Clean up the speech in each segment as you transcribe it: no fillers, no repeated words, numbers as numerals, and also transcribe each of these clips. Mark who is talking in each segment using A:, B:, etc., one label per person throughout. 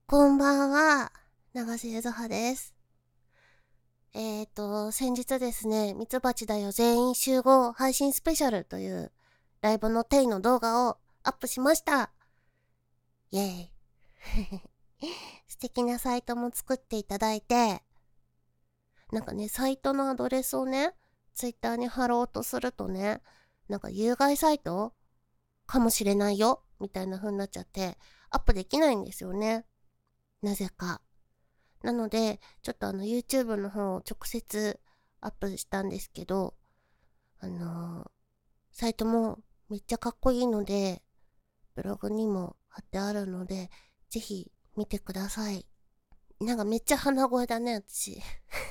A: こんばんは、長瀬ゆずはです。先日ですね、ミツバチだよ全員集合配信スペシャルというライブのテイの動画をアップしました。イェーイ。素敵なサイトも作っていただいて、なんかね、サイトのアドレスをね、ツイッターに貼ろうとするとね、なんか有害サイトかもしれないよ、みたいな風になっちゃって、アップできないんですよね。なぜか。なので、ちょっとYouTube の方を直接アップしたんですけど、あのーサイトもめっちゃかっこいいので、ブログにも貼ってあるので、ぜひ見てください。なんかめっちゃ鼻声だね、私。い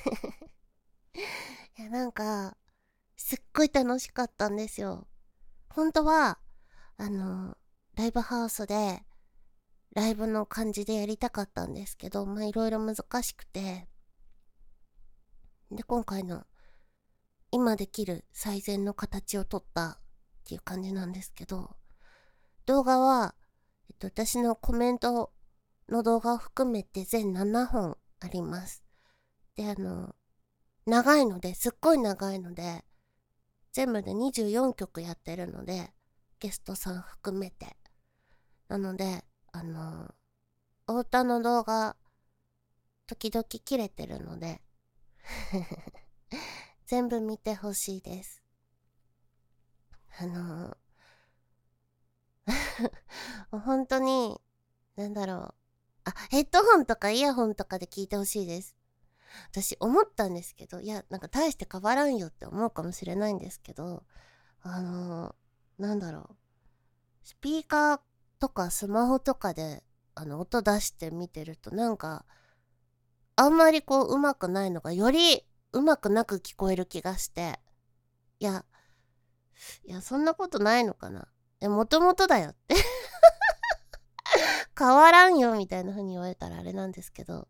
A: や、なんか、すっごい楽しかったんですよ。本当は、あのーライブハウスで、ライブの感じでやりたかったんですけど、まあいろいろ難しくて、で、今回の今できる最善の形をとったっていう感じなんですけど、動画は、私のコメントの動画を含めて全7本あります。で、長いので、すっごい長いので、全部で24曲やってるので、ゲストさん含めて。なので、お歌の動画、時々切れてるので全部見てほしいです。あのー本当に、なんだろう。ヘッドホンとかイヤホンとかで聞いてほしいです。私思ったんですけど、いや、なんか大して変わらんよって思うかもしれないんですけど、なんだろう。スピーカーとかスマホとかで、音出して見てると、なんか、あんまりこう、上手くないのが、より上手くなく聞こえる気がして、いや、そんなことないのかな。もともとだよって変わらんよみたいな風に言われたらあれなんですけど、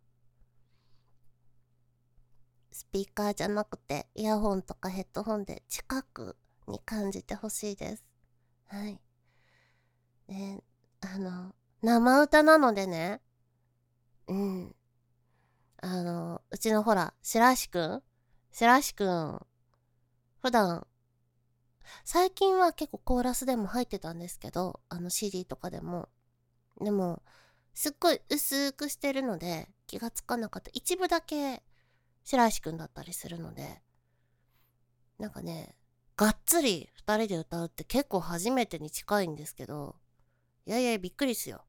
A: スピーカーじゃなくてイヤホンとかヘッドホンで近くに感じてほしいです。はい。で、生歌なのでね、うん。うちのほら、白石くん、普段、最近は結構コーラスでも入ってたんですけど、CD とかでも。でも、すっごい薄くしてるので気がつかなかった。一部だけ白石くんだったりするので、なんかね、がっつり二人で歌うって結構初めてに近いんですけど、いやいや、びっくりっすよ。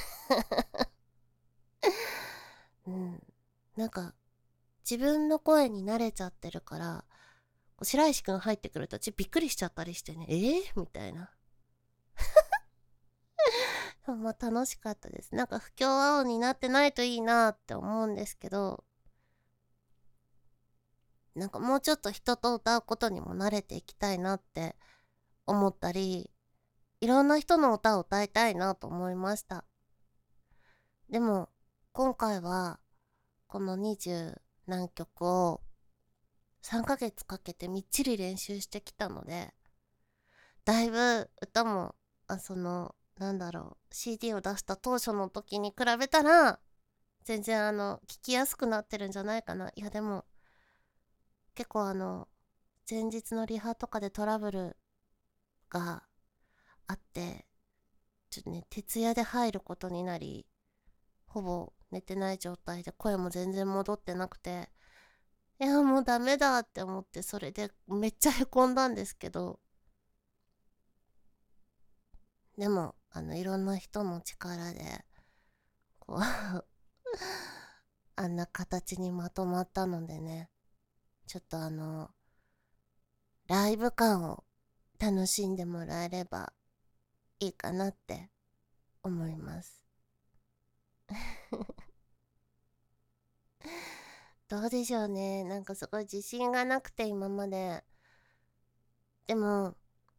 A: うん。なんか、自分の声に慣れちゃってるから、白石くん入ってくるとびっくりしちゃったりしてね、みたいな。まあ楽しかったです。なんか不協和音になってないといいなって思うんですけど、なんかもうちょっと人と歌うことにも慣れていきたいなって思ったり、いろんな人の歌を歌いたいなと思いました。でも、今回は、この20何曲を3ヶ月かけてみっちり練習してきたので、だいぶ歌も、なんだろう、CD を出した当初の時に比べたら、全然聞きやすくなってるんじゃないかな。いやでも、結構前日のリハとかでトラブルがあって、ちょっとね、徹夜で入ることになり、ほぼ寝てない状態で声も全然戻ってなくて、いやもうダメだって思って、それでめっちゃへこんだんですけど、でもいろんな人の力でこうあんな形にまとまったのでね、ちょっとライブ感を楽しんでもらえればいいかなって思います。どうでしょうね。なんかすごい自信がなくて今まで。でも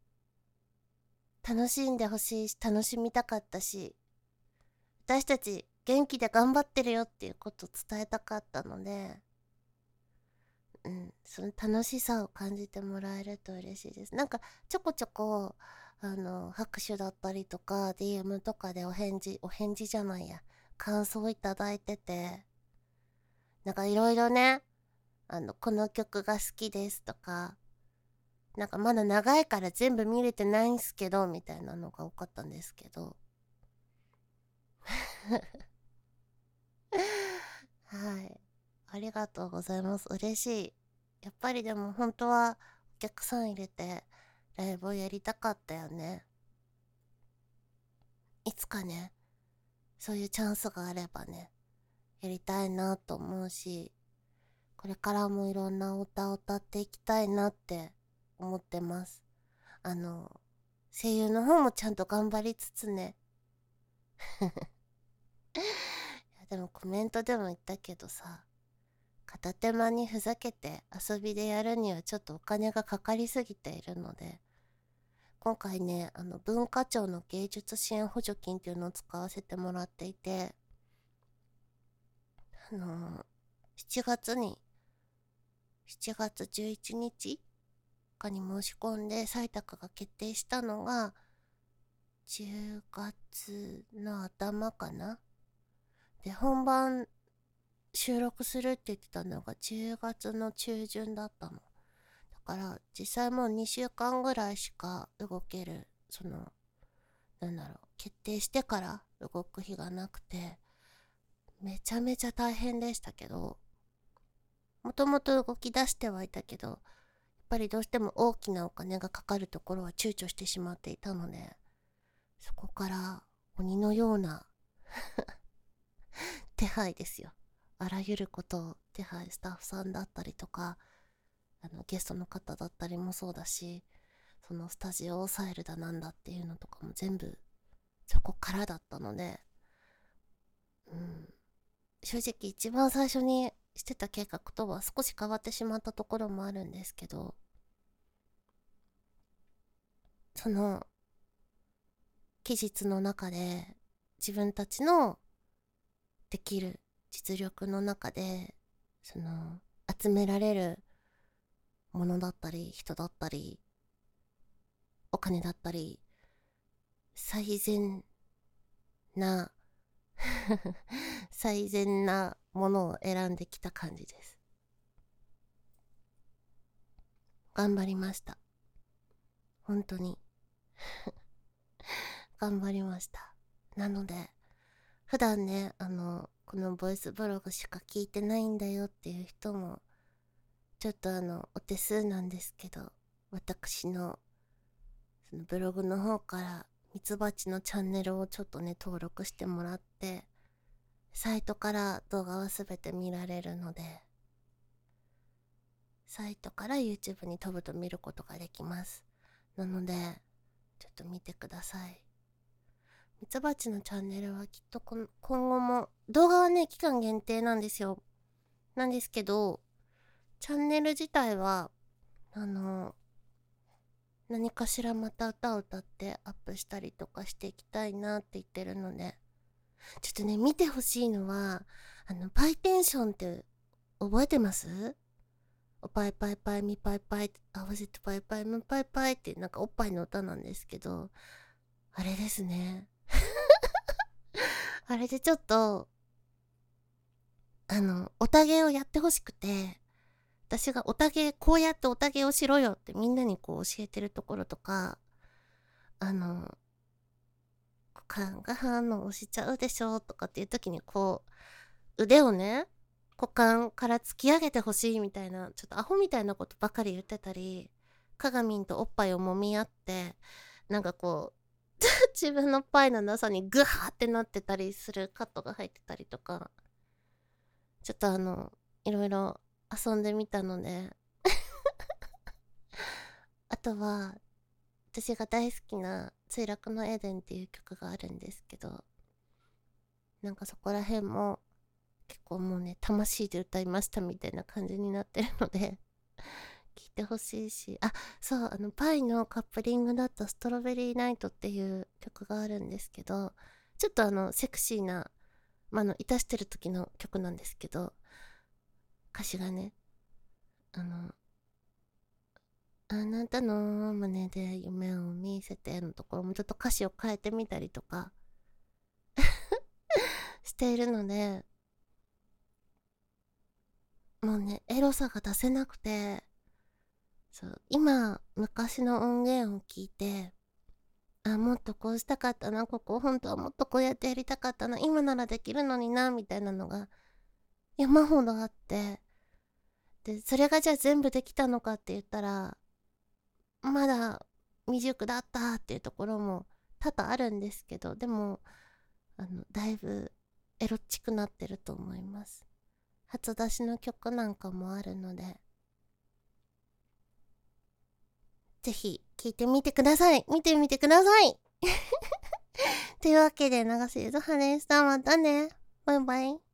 A: 楽しんでほしいし、楽しみたかったし、私たち元気で頑張ってるよっていうことを伝えたかったので、うん、その楽しさを感じてもらえると嬉しいです。なんかちょこちょこ拍手だったりとか DM とかでお返事じゃないや、 感想いただいてて、なんかいろいろね、この曲が好きですとか、なんかまだ長いから全部見れてないんすけど、みたいなのが多かったんですけど。はい。ありがとうございます。嬉しい。やっぱりでも本当はお客さん入れてライブをやりたかったよね。いつかね、そういうチャンスがあればね、やりたいなと思うし、これからもいろんな歌を歌っていきたいなって思ってます。声優の方もちゃんと頑張りつつね。いやでもコメントでも言ったけどさ、片手間にふざけて遊びでやるにはちょっとお金がかかりすぎているので、今回ね、文化庁の芸術支援補助金っていうのを使わせてもらっていて、7月に、7月11日かに申し込んで採択が決定したのが、10月の頭かな。で、本番収録するって言ってたのが10月の中旬だったの。だから実際もう2週間ぐらいしか動ける、決定してから動く日がなくて、めちゃめちゃ大変でしたけど、もともと動き出してはいたけど、やっぱりどうしても大きなお金がかかるところは躊躇してしまっていたので、そこから鬼のような手配ですよ。あらゆることを手配、スタッフさんだったりとか、ゲストの方だったりもそうだし、そのスタジオを抑えるだなんだっていうのとかも全部そこからだったので、うん、正直一番最初にしてた計画とは少し変わってしまったところもあるんですけど、その期日の中で自分たちのできる実力の中で集められるものだったり人だったりお金だったり最善な最善なものを選んできた感じです。頑張りました。本当に頑張りました。なので普段ね、このボイスブログしか聞いてないんだよっていう人も、ちょっとお手数なんですけど、私の、そのブログの方から、ミツバチのチャンネルをちょっとね、登録してもらって、サイトから動画はすべて見られるので、サイトから YouTube に飛ぶと見ることができます。なので、ちょっと見てください。ミツバチのチャンネルはきっと今後も、動画はね、期間限定なんですよ。なんですけど、チャンネル自体は、何かしらまた歌を歌ってアップしたりとかしていきたいなって言ってるので、ちょっとね、見てほしいのは、パイテンションって覚えてます？おパイパイパイミパイパイ合わせてパイパイムパイパイってなんかおっぱいの歌なんですけど、あれですね。あれでちょっと、おたげをやってほしくて、私がおたげ、こうやっておたげをしろよってみんなにこう教えてるところとか、あの、股間が反応しちゃうでしょとかっていう時にこう、腕をね、股間から突き上げてほしいみたいな、ちょっとアホみたいなことばかり言ってたり、かがみんとおっぱいを揉み合って、なんかこう、自分のパイのなさにグハーってなってたりするカットが入ってたりとか、ちょっといろいろ遊んでみたので、あとは、私が大好きな墜落のエデンっていう曲があるんですけど、なんかそこら辺も結構もうね、魂で歌いましたみたいな感じになってるので聞いてほしいし、あ、そう、パイのカップリングだったストロベリーナイトっていう曲があるんですけど、ちょっとセクシーな、いたしてる時の曲なんですけど、歌詞がね、あの、あなたの胸で夢を見せてのところもちょっと歌詞を変えてみたりとかししているので、もうね、エロさが出せなくて、そう、今、昔の音源を聞いて、あ、もっとこうしたかったな、ここ本当はもっとこうやってやりたかったな、今ならできるのにな、みたいなのが山ほどあって、で、それがじゃあ全部できたのかって言ったら、まだ未熟だったっていうところも多々あるんですけど、でも、だいぶエロチくなってると思います。初出しの曲なんかもあるので、ぜひ聴いてみてください。見てみてください。というわけで、長瀬ゆずはでした。またね。バイバイ。